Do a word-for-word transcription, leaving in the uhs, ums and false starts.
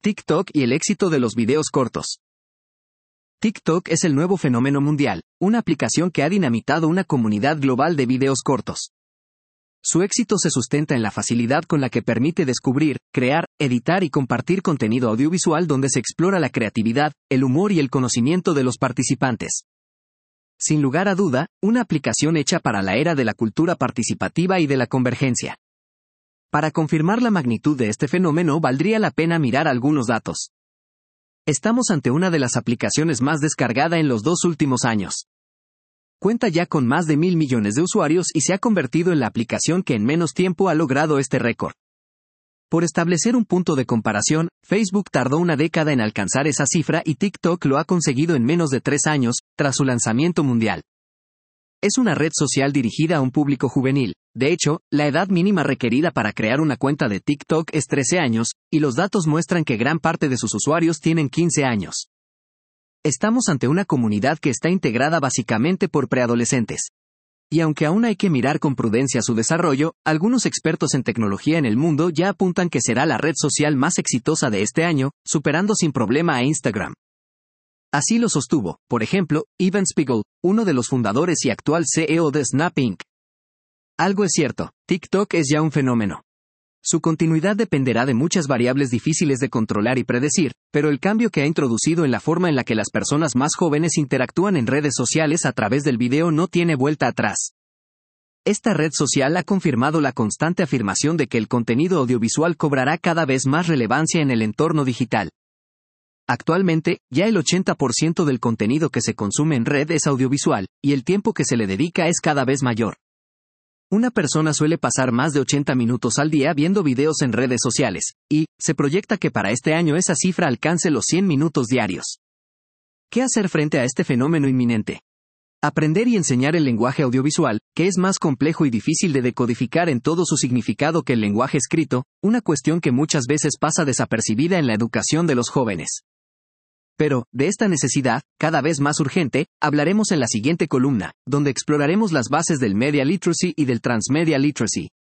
TikTok y el éxito de los videos cortos. TikTok es el nuevo fenómeno mundial, una aplicación que ha dinamitado una comunidad global de videos cortos. Su éxito se sustenta en la facilidad con la que permite descubrir, crear, editar y compartir contenido audiovisual donde se explora la creatividad, el humor y el conocimiento de los participantes. Sin lugar a duda, una aplicación hecha para la era de la cultura participativa y de la convergencia. Para confirmar la magnitud de este fenómeno valdría la pena mirar algunos datos. Estamos ante una de las aplicaciones más descargada en los dos últimos años. Cuenta ya con más de mil millones de usuarios y se ha convertido en la aplicación que en menos tiempo ha logrado este récord. Por establecer un punto de comparación, Facebook tardó una década en alcanzar esa cifra y TikTok lo ha conseguido en menos de tres años, tras su lanzamiento mundial. Es una red social dirigida a un público juvenil. De hecho, la edad mínima requerida para crear una cuenta de TikTok es trece años, y los datos muestran que gran parte de sus usuarios tienen quince años. Estamos ante una comunidad que está integrada básicamente por preadolescentes. Y aunque aún hay que mirar con prudencia su desarrollo, algunos expertos en tecnología en el mundo ya apuntan que será la red social más exitosa de este año, superando sin problema a Instagram. Así lo sostuvo, por ejemplo, Evan Spiegel, uno de los fundadores y actual C E O de Snap incorporated. Algo es cierto, TikTok es ya un fenómeno. Su continuidad dependerá de muchas variables difíciles de controlar y predecir, pero el cambio que ha introducido en la forma en la que las personas más jóvenes interactúan en redes sociales a través del video no tiene vuelta atrás. Esta red social ha confirmado la constante afirmación de que el contenido audiovisual cobrará cada vez más relevancia en el entorno digital. Actualmente, ya el ochenta por ciento del contenido que se consume en red es audiovisual, y el tiempo que se le dedica es cada vez mayor. Una persona suele pasar más de ochenta minutos al día viendo videos en redes sociales, y se proyecta que para este año esa cifra alcance los cien minutos diarios. ¿Qué hacer frente a este fenómeno inminente? Aprender y enseñar el lenguaje audiovisual, que es más complejo y difícil de decodificar en todo su significado que el lenguaje escrito, una cuestión que muchas veces pasa desapercibida en la educación de los jóvenes. Pero, de esta necesidad, cada vez más urgente, hablaremos en la siguiente columna, donde exploraremos las bases del Media Literacy y del Transmedia Literacy.